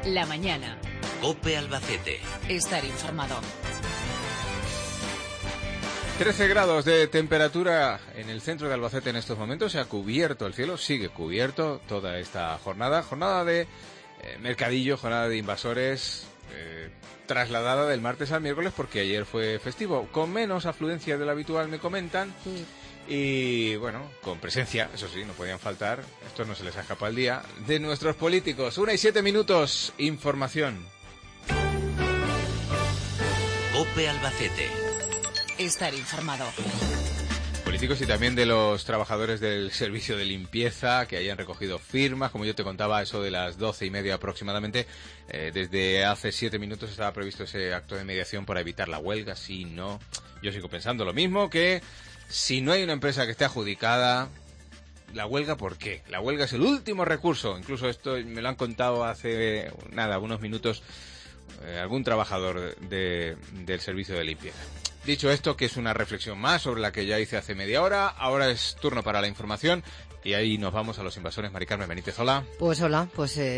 La mañana. COPE Albacete. Estar informado. 13 grados de temperatura en el centro de Albacete en estos momentos. Se ha cubierto el cielo, sigue cubierto toda esta jornada. Jornada de mercadillo, jornada de invasores, trasladada del martes al miércoles porque ayer fue festivo. Con menos afluencia de lo habitual, me comentan. Sí. Y bueno, con presencia, eso sí, no podían faltar, esto no se les ha escapado el día, de nuestros políticos. 1:07, información. COPE Albacete. Estar informado. Políticos y también de los trabajadores del servicio de limpieza que hayan recogido firmas, como yo te contaba, eso de las 12:30 aproximadamente. Desde hace 7 minutos estaba previsto ese acto de mediación para evitar la huelga, sí, no. Yo sigo pensando lo mismo, que si no hay una empresa que esté adjudicada, la huelga, ¿por qué? La huelga es el último recurso. Incluso esto me lo han contado hace, unos minutos, algún trabajador del servicio de limpieza. Dicho esto, que es una reflexión más sobre la que ya hice hace media hora, ahora es turno para la información y ahí nos vamos a los invasores. Mari Carmen Benítez, hola. Pues hola,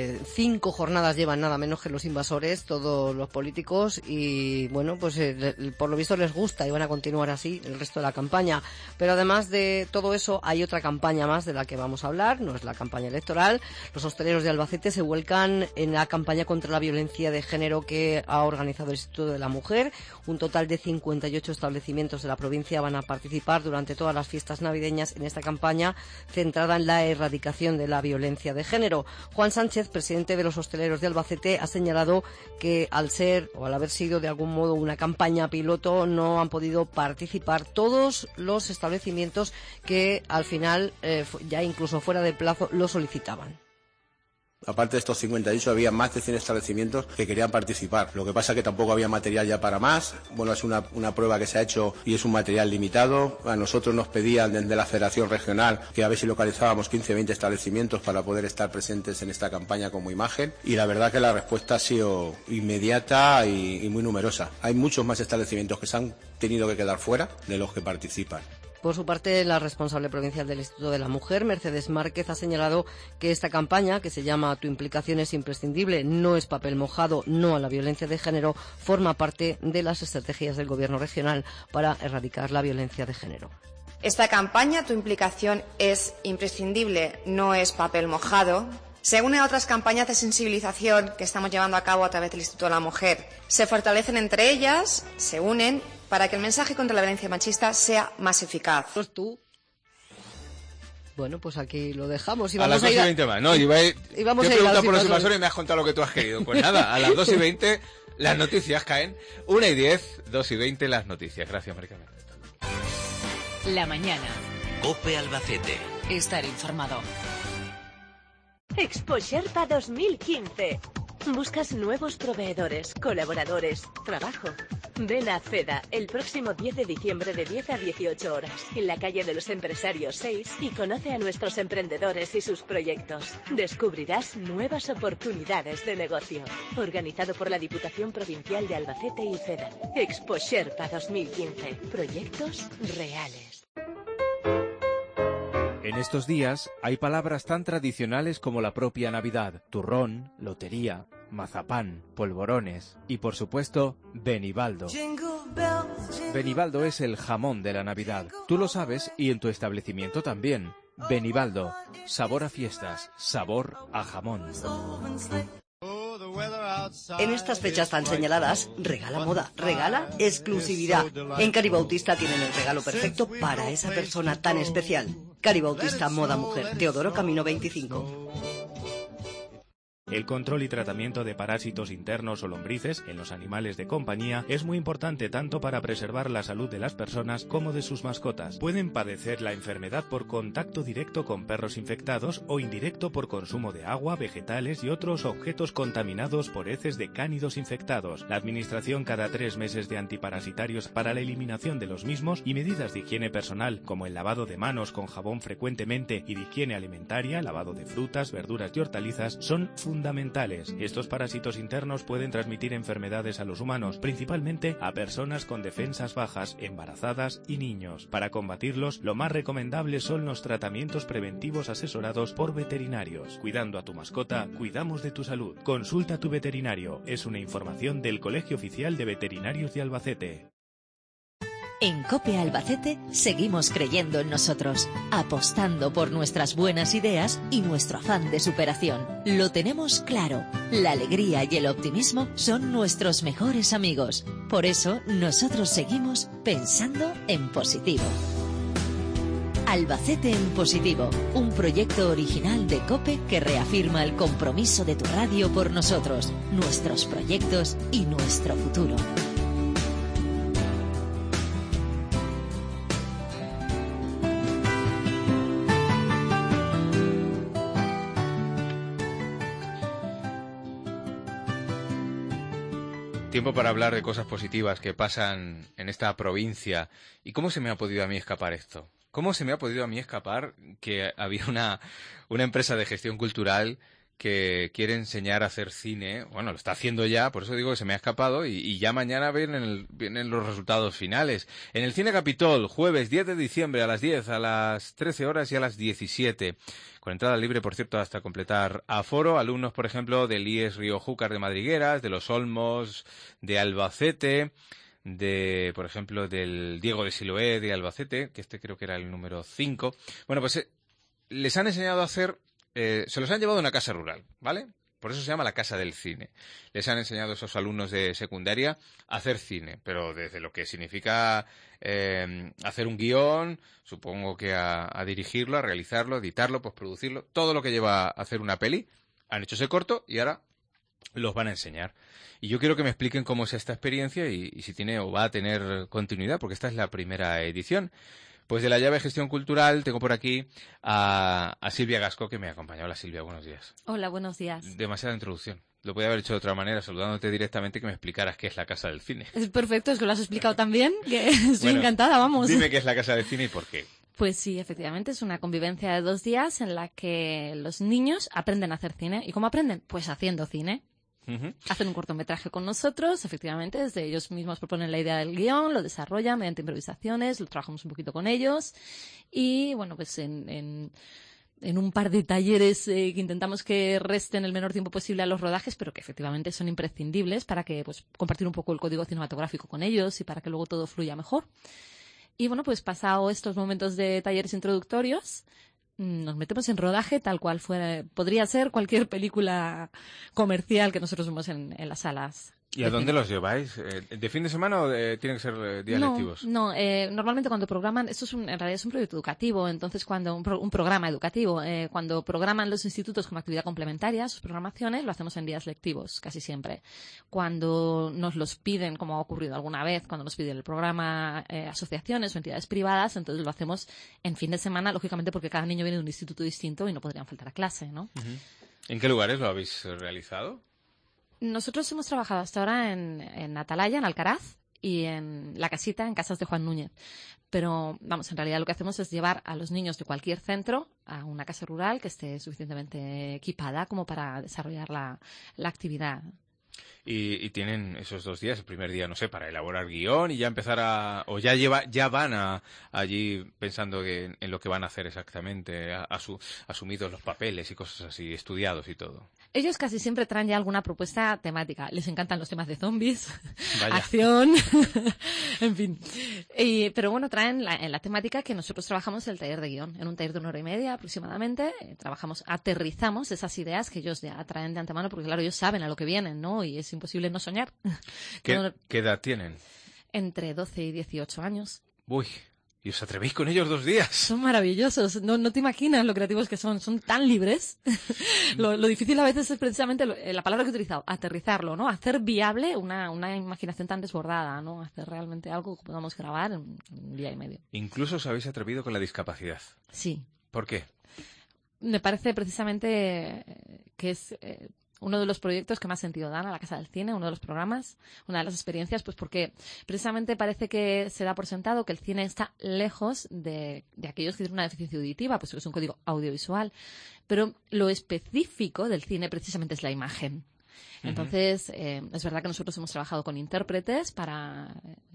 5 jornadas llevan nada menos que los invasores, todos los políticos, y bueno, pues por lo visto les gusta y van a continuar así el resto de la campaña. Pero además de todo eso, hay otra campaña más de la que vamos a hablar, no es la campaña electoral. Los hosteleros de Albacete se vuelcan en la campaña contra la violencia de género que ha organizado el Instituto de la Mujer. Un total de 58 establecimientos de la provincia van a participar durante todas las fiestas navideñas en esta campaña centrada en la erradicación de la violencia de género. Juan Sánchez, presidente de los hosteleros de Albacete, ha señalado que al haber sido de algún modo una campaña piloto, no han podido participar todos los establecimientos que al final, ya incluso fuera de plazo, lo solicitaban. Aparte de estos 58, había más de 100 establecimientos que querían participar. Lo que pasa es que tampoco había material ya para más. Bueno, es una prueba que se ha hecho y es un material limitado. A nosotros nos pedían desde la Federación Regional que a ver si localizábamos 15-20 establecimientos para poder estar presentes en esta campaña como imagen. Y la verdad que la respuesta ha sido inmediata y muy numerosa. Hay muchos más establecimientos que se han tenido que quedar fuera de los que participan. Por su parte, la responsable provincial del Instituto de la Mujer, Mercedes Márquez, ha señalado que esta campaña, que se llama Tu implicación es imprescindible, no es papel mojado, no a la violencia de género, forma parte de las estrategias del Gobierno regional para erradicar la violencia de género. Esta campaña, Tu implicación es imprescindible, no es papel mojado, se une a otras campañas de sensibilización que estamos llevando a cabo a través del Instituto de la Mujer. Se fortalecen entre ellas, se unen, para que el mensaje contra la violencia machista sea más eficaz. Bueno, pues aquí lo dejamos. Y vamos a las 2:20 más. No, iba a ir, te he preguntado por los invasores y me has contado lo que tú has querido. Pues nada, a las 2:20 las noticias caen. 1:10, 2:20 las noticias. Gracias, Mari Carmen. La mañana. COPE Albacete. Estar informado. Expo Sherpa 2015. ¿Buscas nuevos proveedores, colaboradores, trabajo? Ven a CEDA el próximo 10 de diciembre de 10 a 18 horas en la calle de los Empresarios 6 y conoce a nuestros emprendedores y sus proyectos. Descubrirás nuevas oportunidades de negocio. Organizado por la Diputación Provincial de Albacete y CEDA. Expo Sherpa 2015. Proyectos reales. En estos días hay palabras tan tradicionales como la propia Navidad: turrón, lotería, mazapán, polvorones y, por supuesto, Benibaldo. Benibaldo es el jamón de la Navidad. Tú lo sabes y en tu establecimiento también. Benibaldo, sabor a fiestas, sabor a jamón. En estas fechas tan señaladas, regala moda, regala exclusividad. En Cari Bautista tienen el regalo perfecto para esa persona tan especial. Cari Bautista Moda Mujer, Teodoro Camino 25. El control y tratamiento de parásitos internos o lombrices en los animales de compañía es muy importante tanto para preservar la salud de las personas como de sus mascotas. Pueden padecer la enfermedad por contacto directo con perros infectados o indirecto por consumo de agua, vegetales y otros objetos contaminados por heces de cánidos infectados. La administración cada 3 meses de antiparasitarios para la eliminación de los mismos y medidas de higiene personal como el lavado de manos con jabón frecuentemente y de higiene alimentaria, lavado de frutas, verduras y hortalizas son fundamentales fundamentales. Estos parásitos internos pueden transmitir enfermedades a los humanos, principalmente a personas con defensas bajas, embarazadas y niños. Para combatirlos, lo más recomendable son los tratamientos preventivos asesorados por veterinarios. Cuidando a tu mascota, cuidamos de tu salud. Consulta a tu veterinario. Es una información del Colegio Oficial de Veterinarios de Albacete. En COPE Albacete seguimos creyendo en nosotros, apostando por nuestras buenas ideas y nuestro afán de superación. Lo tenemos claro, la alegría y el optimismo son nuestros mejores amigos. Por eso, nosotros seguimos pensando en positivo. Albacete en Positivo, un proyecto original de COPE que reafirma el compromiso de tu radio por nosotros, nuestros proyectos y nuestro futuro. Tiempo para hablar de cosas positivas que pasan en esta provincia. ¿Y cómo se me ha podido a mí escapar esto? ¿Cómo se me ha podido a mí escapar que había una empresa de gestión cultural que quiere enseñar a hacer cine? Bueno, lo está haciendo ya, por eso digo que se me ha escapado, y ya mañana vienen los resultados finales. En el Cine Capitol, jueves 10 de diciembre a las 10, a las 13 horas y a las 17. Con entrada libre, por cierto, hasta completar aforo. Alumnos, por ejemplo, del IES Río Júcar de Madrigueras, de Los Olmos, de Albacete, por ejemplo, del Diego de Siloé de Albacete, que este creo que era el número 5. Bueno, pues les han enseñado a hacer, se los han llevado a una casa rural, ¿vale? Por eso se llama la Casa del Cine. Les han enseñado a esos alumnos de secundaria a hacer cine, pero desde lo que significa hacer un guión, supongo que a dirigirlo, a realizarlo, a editarlo, postproducirlo, todo lo que lleva a hacer una peli. Han hecho ese corto y ahora los van a enseñar. Y yo quiero que me expliquen cómo es esta experiencia y si tiene o va a tener continuidad, porque esta es la primera edición. Pues de la llave Gestión Cultural tengo por aquí a Silvia Gasco, que me ha acompañado. Hola Silvia, buenos días. Hola, buenos días. Demasiada introducción. Lo podía haber hecho de otra manera, saludándote directamente, que me explicaras qué es la Casa del Cine. Es perfecto, es que lo has explicado tan bien, que estoy encantada, vamos. Dime qué es la Casa del Cine y por qué. Pues sí, efectivamente, es una convivencia de 2 días en la que los niños aprenden a hacer cine. ¿Y cómo aprenden? Pues haciendo cine. Hacen un cortometraje con nosotros, efectivamente, desde ellos mismos proponen la idea del guión, lo desarrollan mediante improvisaciones, lo trabajamos un poquito con ellos y, bueno, pues en un par de talleres que intentamos que resten el menor tiempo posible a los rodajes, pero que efectivamente son imprescindibles para que, pues, compartir un poco el código cinematográfico con ellos y para que luego todo fluya mejor. Y, bueno, pues pasado estos momentos de talleres introductorios, nos metemos en rodaje tal cual podría ser cualquier película comercial que nosotros vemos en las salas. ¿Y a dónde los lleváis? ¿De fin de semana o tienen que ser días lectivos? No, normalmente cuando programan, esto en realidad es un proyecto educativo, entonces cuando un programa educativo, cuando programan los institutos como actividad complementaria, sus programaciones, lo hacemos en días lectivos, casi siempre. Cuando nos los piden, como ha ocurrido alguna vez, cuando nos piden el programa asociaciones o entidades privadas, entonces lo hacemos en fin de semana, lógicamente porque cada niño viene de un instituto distinto y no podrían faltar a clase, ¿no? ¿En qué lugares lo habéis realizado? Nosotros hemos trabajado hasta ahora en Atalaya, en Alcaraz, y en La Casita, en Casas de Juan Núñez. Pero, vamos, en realidad lo que hacemos es llevar a los niños de cualquier centro a una casa rural que esté suficientemente equipada como para desarrollar la actividad. Y tienen esos 2 días, el primer día, no sé, para elaborar guión y ya empezar o ya van allí pensando en lo que van a hacer exactamente, asumidos los papeles y cosas así, estudiados y todo. Ellos casi siempre traen ya alguna propuesta temática. Les encantan los temas de zombies, acción, en fin. Pero bueno, traen en la temática que nosotros trabajamos el taller de guión. En un taller de 1 hora y media aproximadamente, aterrizamos esas ideas que ellos ya traen de antemano, porque claro, ellos saben a lo que vienen, ¿no? Y es imposible no soñar. ¿Qué edad tienen? Entre 12 y 18 años. Uy, ¿y os atrevéis con ellos 2 días? Son maravillosos. No te imaginas lo creativos que son. Son tan libres. Lo difícil a veces es precisamente la palabra que he utilizado, aterrizarlo, ¿no? Hacer viable una imaginación tan desbordada, ¿no? Hacer realmente algo que podamos grabar en 1 día y medio. Incluso os habéis atrevido con la discapacidad. Sí. ¿Por qué? Me parece precisamente que es uno de los proyectos que más sentido dan a la Casa del Cine, uno de los programas, una de las experiencias, pues porque precisamente parece que se da por sentado que el cine está lejos de aquellos que tienen una deficiencia auditiva, pues es un código audiovisual, pero lo específico del cine precisamente es la imagen. Entonces, es verdad que nosotros hemos trabajado con intérpretes para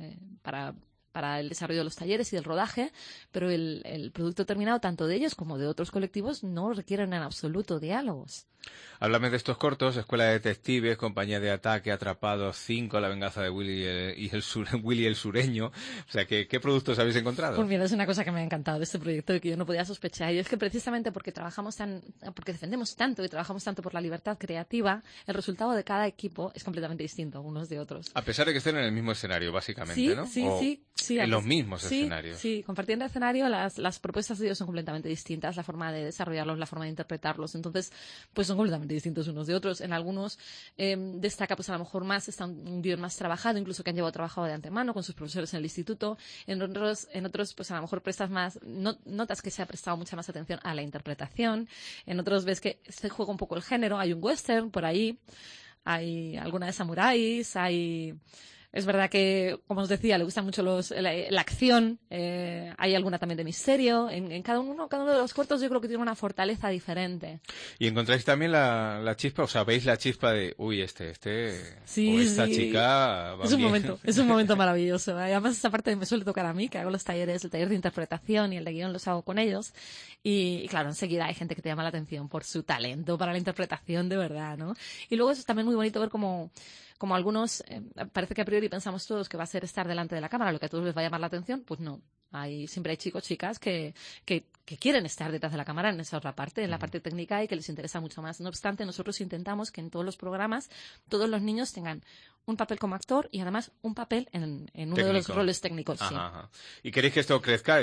el desarrollo de los talleres y del rodaje, pero el producto terminado, tanto de ellos como de otros colectivos, no requieren en absoluto diálogos. Háblame de estos cortos: Escuela de Detectives, Compañía de Ataque, Atrapados 5, La venganza de Willy Willy el Sureño. O sea, ¿qué productos habéis encontrado? Pues mira, es una cosa que me ha encantado de este proyecto y que yo no podía sospechar. Y es que precisamente porque defendemos tanto y trabajamos tanto por la libertad creativa, el resultado de cada equipo es completamente distinto unos de otros. A pesar de que estén en el mismo escenario, básicamente, sí, ¿no? Sí, en los mismos escenarios. Sí, compartiendo escenario, las propuestas de ellos son completamente distintas, la forma de desarrollarlos, la forma de interpretarlos. Entonces, pues son completamente distintos unos de otros. En algunos destaca pues a lo mejor más, está un guión más trabajado, incluso que han llevado trabajado de antemano con sus profesores en el instituto. En otros pues a lo mejor prestas más, notas que se ha prestado mucha más atención a la interpretación. En otros ves que se juega un poco el género, hay un western por ahí, hay alguna de samuráis, es verdad que, como os decía, le gusta mucho la acción, hay alguna también de misterio. En cada uno de los cortos yo creo que tiene una fortaleza diferente. ¿Y encontráis también la chispa, o sea, veis la chispa de, uy, sí, o esta chica va bien? Es un momento maravilloso. Además, esa parte me suele tocar a mí, que hago los talleres, el taller de interpretación y el de guión los hago con ellos. Y claro, enseguida hay gente que te llama la atención por su talento para la interpretación, de verdad, ¿no? Y luego es también muy bonito ver como algunos, parece que a priori pensamos todos que va a ser estar delante de la cámara, lo que a todos les va a llamar la atención, pues no. Siempre hay chicos, chicas que quieren estar detrás de la cámara en esa otra parte, en la parte técnica, y que les interesa mucho más. No obstante, nosotros intentamos que en todos los programas todos los niños tengan un papel como actor y además un papel en uno de los roles técnicos. Sí. Ajá. ¿Y queréis que esto crezca,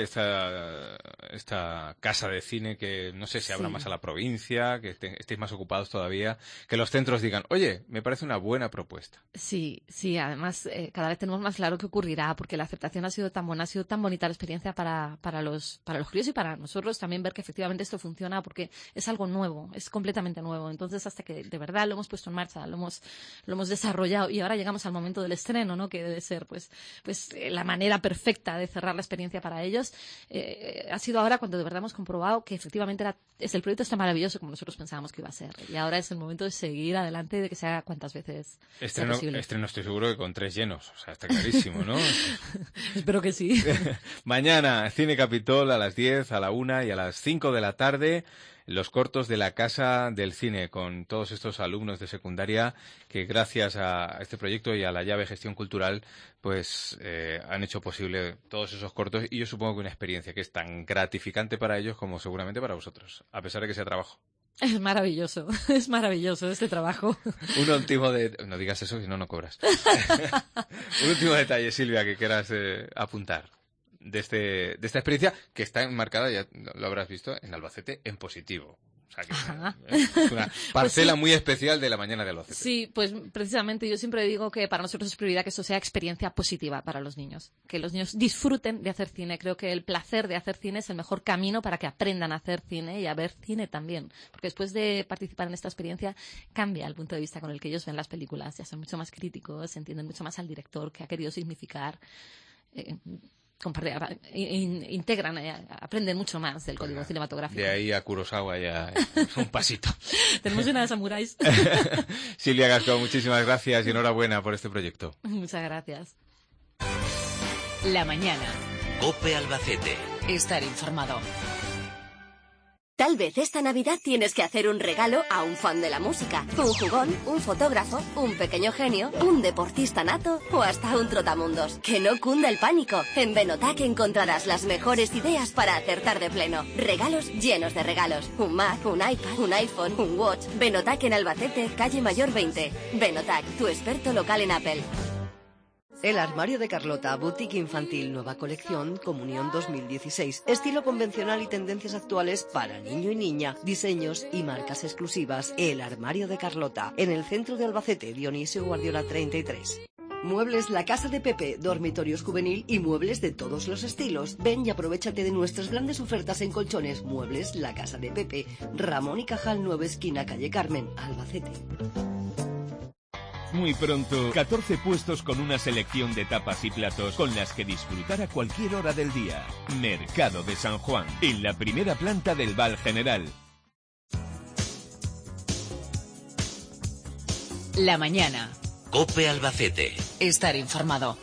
esta casa de cine, que no sé si abra más a la provincia, que estéis más ocupados todavía, que los centros digan, oye, me parece una buena propuesta? Sí, además cada vez tenemos más claro qué ocurrirá, porque la aceptación ha sido tan buena, ha sido tan bonita la experiencia para los críos y para nosotros también, ver que efectivamente esto funciona, porque es algo nuevo, es completamente nuevo. Entonces, hasta que de verdad lo hemos puesto en marcha, lo hemos desarrollado, y ahora llegamos al momento del estreno, ¿no? Que debe ser pues la manera perfecta de cerrar la experiencia para ellos. Ha sido ahora cuando de verdad hemos comprobado que efectivamente el proyecto está maravilloso como nosotros pensábamos que iba a ser, y ahora es el momento de seguir adelante y de que se haga cuantas veces sea posible. Estreno estoy seguro que con 3 llenos, o sea, está clarísimo, ¿no? Espero que sí. Mañana, Cine Capitol, a las 10, a la 1 y a las 5 de la tarde, los cortos de la Casa del Cine, con todos estos alumnos de secundaria que gracias a este proyecto y a la llave Gestión Cultural pues han hecho posible todos esos cortos, y yo supongo que una experiencia que es tan gratificante para ellos como seguramente para vosotros, a pesar de que sea trabajo. Es maravilloso este trabajo. Un último no digas eso, si no cobras. Un último detalle, Silvia, que quieras apuntar de esta experiencia, que está enmarcada, ya lo habrás visto, en Albacete en positivo. O sea, que es una parcela pues sí, muy especial de la mañana de Albacete. Sí, pues precisamente yo siempre digo que para nosotros es prioridad que esto sea experiencia positiva para los niños. Que los niños disfruten de hacer cine. Creo que el placer de hacer cine es el mejor camino para que aprendan a hacer cine y a ver cine también. Porque después de participar en esta experiencia cambia el punto de vista con el que ellos ven las películas. Ya son mucho más críticos, entienden mucho más al director, qué ha querido significar. Integran, aprenden mucho más del código cinematográfico. De ahí a Kurosawa ya es un pasito. Tenemos una de samuráis. Silvia Gascó, muchísimas gracias y enhorabuena por este proyecto. Muchas gracias. La mañana. COPE Albacete. Estar informado. Tal vez esta Navidad tienes que hacer un regalo a un fan de la música. Un jugón, un fotógrafo, un pequeño genio, un deportista nato o hasta un trotamundos. ¡Que no cunda el pánico! En Benotac encontrarás las mejores ideas para acertar de pleno. Regalos llenos de regalos. Un Mac, un iPad, un iPhone, un Watch. Benotac en Albacete, calle Mayor 20. Benotac, tu experto local en Apple. El armario de Carlota, boutique infantil, nueva colección, Comunión 2016. Estilo convencional y tendencias actuales para niño y niña, diseños y marcas exclusivas. El armario de Carlota, en el centro de Albacete, Dionisio Guardiola 33. Muebles La Casa de Pepe, dormitorios juvenil y muebles de todos los estilos. Ven y aprovéchate de nuestras grandes ofertas en colchones. Muebles La Casa de Pepe, Ramón y Cajal 9, esquina calle Carmen, Albacete. Muy pronto, 14 puestos con una selección de tapas y platos con las que disfrutar a cualquier hora del día. Mercado de San Juan, en la primera planta del Val General. La mañana. COPE Albacete. Estar informado.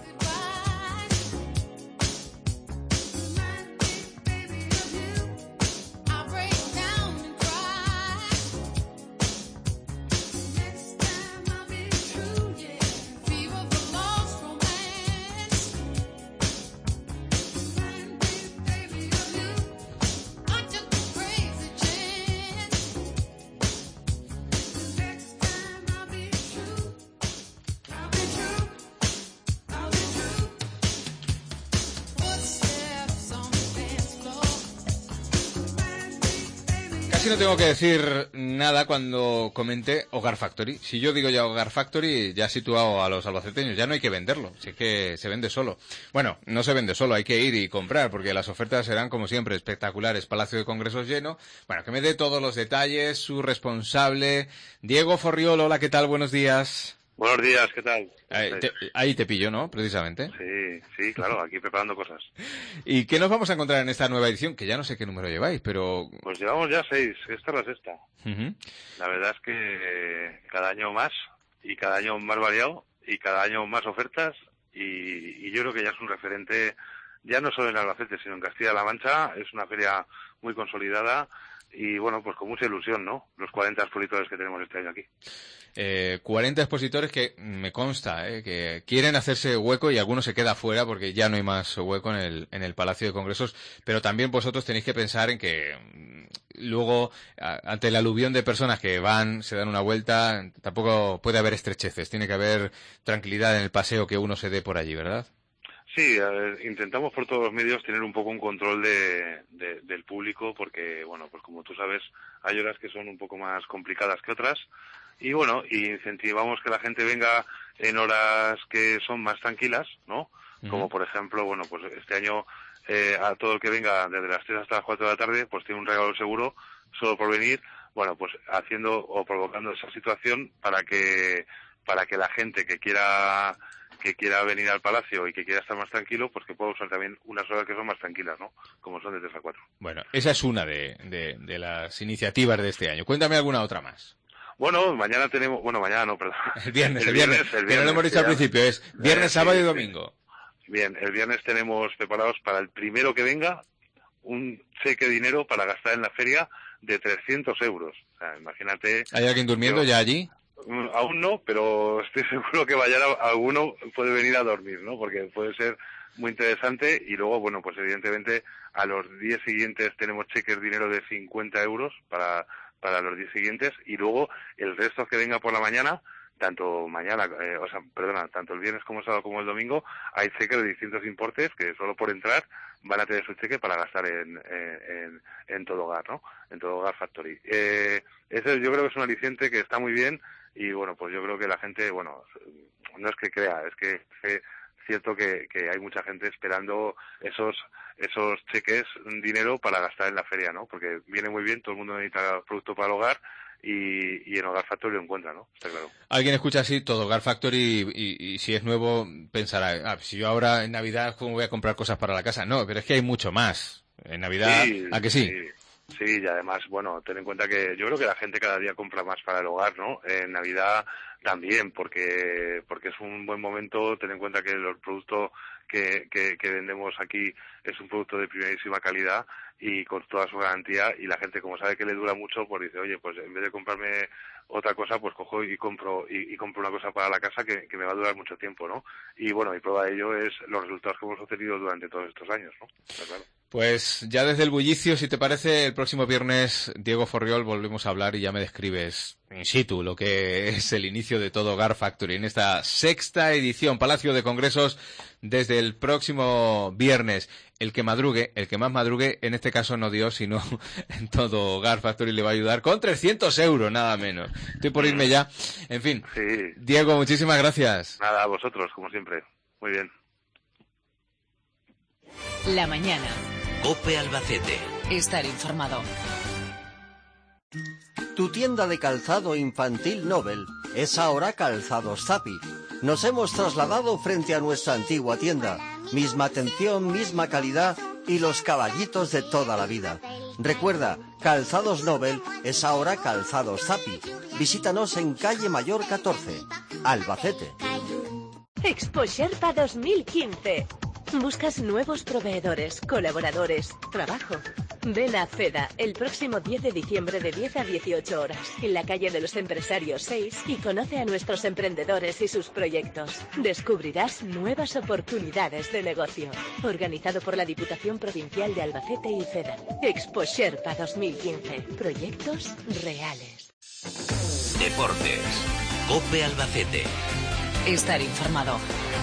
No tengo que decir nada cuando comente Hogar Factory. Si yo digo ya Hogar Factory, ya he situado a los albaceteños, ya no hay que venderlo, si es que se vende solo. Bueno, no se vende solo, hay que ir y comprar, porque las ofertas serán, como siempre, espectaculares. Palacio de Congresos lleno. Bueno, que me dé todos los detalles, su responsable, Diego Forriol. Hola, ¿qué tal? Buenos días. Buenos días, ¿qué tal? Ahí te pillo, ¿no? Precisamente. Sí, claro, aquí preparando cosas. ¿Y qué nos vamos a encontrar en esta nueva edición? Que ya no sé qué número lleváis, pero... Pues llevamos ya 6, esta es la sexta. Uh-huh. La verdad es que cada año más, y cada año más variado, y cada año más ofertas, y yo creo que ya es un referente, ya no solo en Albacete, sino en Castilla-La Mancha. Es una feria muy consolidada, y bueno, pues con mucha ilusión, ¿no? Los 40 expositores que tenemos este año aquí. 40 expositores que me consta que quieren hacerse hueco y algunos se queda fuera porque ya no hay más hueco en el Palacio de Congresos, pero también vosotros tenéis que pensar en que luego ante el aluvión de personas que van, se dan una vuelta, tampoco puede haber estrecheces, tiene que haber tranquilidad en el paseo que uno se dé por allí, ¿verdad? Sí, intentamos por todos los medios tener un poco un control del público porque, bueno, pues como tú sabes, hay horas que son un poco más complicadas que otras. Y bueno, y incentivamos que la gente venga en horas que son más tranquilas, ¿no? Uh-huh. Como por ejemplo, bueno, pues este año a todo el que venga desde las 3 hasta las 4 de la tarde, pues tiene un regalo seguro solo por venir, bueno, pues haciendo o provocando esa situación para que la gente que quiera venir al Palacio y que quiera estar más tranquilo, pues que pueda usar también unas horas que son más tranquilas, ¿no? Como son de 3 a 4. Bueno, esa es una de las iniciativas de este año. Cuéntame alguna otra más. Bueno, mañana tenemos... Bueno, mañana no, perdón. El viernes. Que no lo hemos dicho al principio, es viernes, sábado y domingo. Bien, el viernes tenemos preparados para el primero que venga un cheque de dinero para gastar en la feria de 300 euros. O sea, imagínate... ¿Hay alguien durmiendo ya allí? Aún no, pero estoy seguro que mañana alguno puede venir a dormir, ¿no? Porque puede ser muy interesante. Y luego, bueno, pues evidentemente a los 10 siguientes tenemos cheques de dinero de 50 euros para los 10 siguientes, y luego el resto que venga por la mañana, tanto el viernes como el sábado como el domingo, hay cheques de distintos importes que solo por entrar van a tener su cheque para gastar en Todo Hogar, ¿no? En Todo Hogar Factory. Ese yo creo que es un aliciente que está muy bien, y bueno, pues yo creo que la gente, bueno, no es que crea, es que es cierto que hay mucha gente esperando esos cheques, dinero para gastar en la feria, ¿no? Porque viene muy bien, todo el mundo necesita producto para el hogar y en Hogar Factory lo encuentra, ¿no? Está claro. Alguien escucha así Todo Hogar Factory y si es nuevo pensará, si yo ahora en Navidad, ¿cómo voy a comprar cosas para la casa? No, pero es que hay mucho más. En Navidad, sí, ¿a que sí? Sí, y además, bueno, ten en cuenta que yo creo que la gente cada día compra más para el hogar, ¿no? En Navidad también, porque es un buen momento. Ten en cuenta que el producto que vendemos aquí es un producto de primerísima calidad y con toda su garantía, y la gente, como sabe que le dura mucho, pues dice, oye, pues en vez de comprarme otra cosa, pues cojo y compro una cosa para la casa que me va a durar mucho tiempo, ¿no? Y bueno, y prueba de ello es los resultados que hemos obtenido durante todos estos años, ¿no? Está claro. Pues ya desde el bullicio, si te parece, el próximo viernes, Diego Forriol, volvemos a hablar y ya me describes in situ lo que es el inicio de todo Gar Factory en esta 6ª edición, Palacio de Congresos, desde el próximo viernes. El que más madrugue, en este caso no Dios, sino en todo Gar Factory le va a ayudar con 300 euros, nada menos. Estoy por irme ya. En fin, sí. Diego, muchísimas gracias. Nada, a vosotros, como siempre. Muy bien. La mañana. COPE Albacete. Estar informado. Tu tienda de calzado infantil Nobel es ahora Calzados Zapi. Nos hemos trasladado frente a nuestra antigua tienda. Misma atención, misma calidad y los caballitos de toda la vida. Recuerda, Calzados Nobel es ahora Calzados Zapi. Visítanos en calle Mayor 14, Albacete. Expo Sherpa 2015. ¿Buscas nuevos proveedores, colaboradores, trabajo? Ven a FEDA el próximo 10 de diciembre de 10 a 18 horas en la calle de los Empresarios 6 y conoce a nuestros emprendedores y sus proyectos. Descubrirás nuevas oportunidades de negocio. Organizado por la Diputación Provincial de Albacete y FEDA. Expo Sherpa 2015. Proyectos reales. Deportes. COPE Albacete. Estar informado.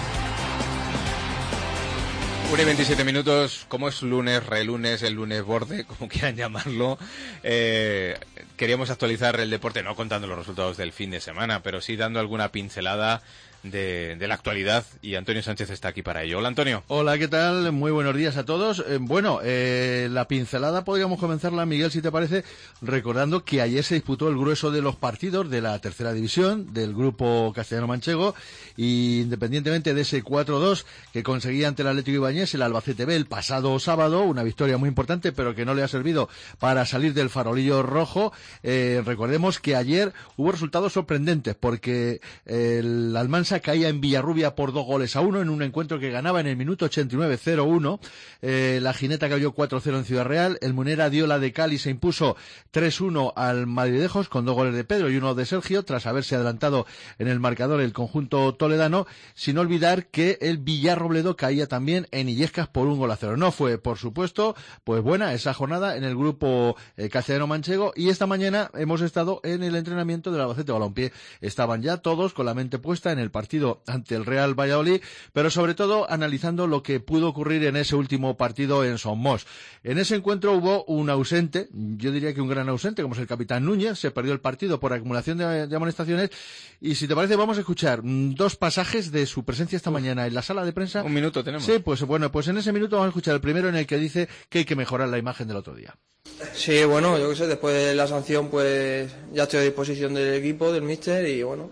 1:27, como es lunes, relunes, el lunes borde, como quieran llamarlo, queríamos actualizar el deporte, no contando los resultados del fin de semana, pero sí dando alguna pincelada de la actualidad, y Antonio Sánchez está aquí para ello. Hola, Antonio. Hola, ¿qué tal? Muy buenos días a todos. La pincelada podríamos comenzarla, Miguel, si te parece, recordando que ayer se disputó el grueso de los partidos de la tercera división del grupo castellano-manchego, y independientemente de ese 4-2 que conseguía ante el Atlético Ibáñez, el Albacete B el pasado sábado, una victoria muy importante, pero que no le ha servido para salir del farolillo rojo. Recordemos que ayer hubo resultados sorprendentes, porque el Almansa caía en Villarrubia por 2-1 en un encuentro que ganaba en el minuto 89 0-1. La Gineta cayó 4-0 en Ciudad Real. El Munera dio la de Cali, se impuso 3-1 al Madridejos con 2 goles de Pedro y 1 de Sergio, tras haberse adelantado en el marcador el conjunto toledano, sin olvidar que el Villarrobledo caía también en Illescas por 1-0. No fue, por supuesto, pues buena esa jornada en el grupo castellano-manchego, y esta mañana hemos estado en el entrenamiento del Albacete Balompié. Estaban ya todos con la mente puesta en el partido ante el Real Valladolid, pero sobre todo analizando lo que pudo ocurrir en ese último partido en Somos. En ese encuentro hubo un ausente, yo diría que un gran ausente, como es el capitán Núñez. Se perdió el partido por acumulación de amonestaciones, y si te parece vamos a escuchar 2 pasajes de su presencia esta mañana en la sala de prensa. Un minuto tenemos. Sí, pues bueno, pues en ese minuto vamos a escuchar el primero, en el que dice que hay que mejorar la imagen del otro día. Sí, bueno, yo qué sé, después de la sanción pues ya estoy a disposición del equipo, del míster, y bueno,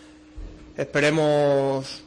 esperemos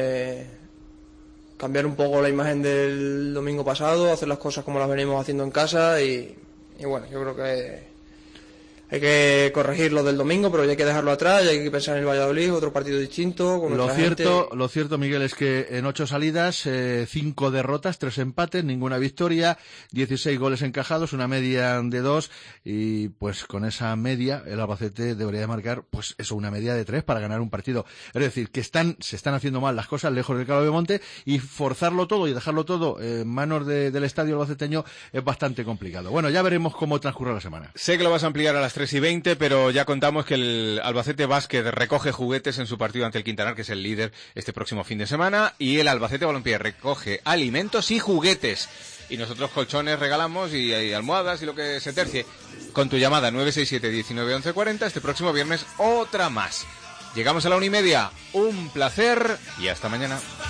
cambiar un poco la imagen del domingo pasado, hacer las cosas como las venimos haciendo en casa, y bueno, yo creo que hay que corregir lo del domingo, pero ya hay que dejarlo atrás, ya hay que pensar en el Valladolid, otro partido distinto. Con lo cierto, Miguel, es que en 8 salidas, 5 derrotas, 3 empates, ninguna victoria, 16 goles encajados, una media de 2, y pues con esa media el Albacete debería de marcar, pues eso, una media de 3 para ganar un partido. Es decir, que se están haciendo mal las cosas lejos del Calvo de Monte, y forzarlo todo y dejarlo todo en manos del estadio albaceteño es bastante complicado. Bueno, ya veremos cómo transcurre la semana. Sé que lo vas a ampliar a las 3:20, pero ya contamos que el Albacete Basket recoge juguetes en su partido ante el Quintanar, que es el líder, este próximo fin de semana, y el Albacete Balompié recoge alimentos y juguetes. Y nosotros colchones regalamos, y almohadas y lo que se tercie. Con tu llamada 967 19 11 40, este próximo viernes otra más. Llegamos a la 1:30. Un placer y hasta mañana.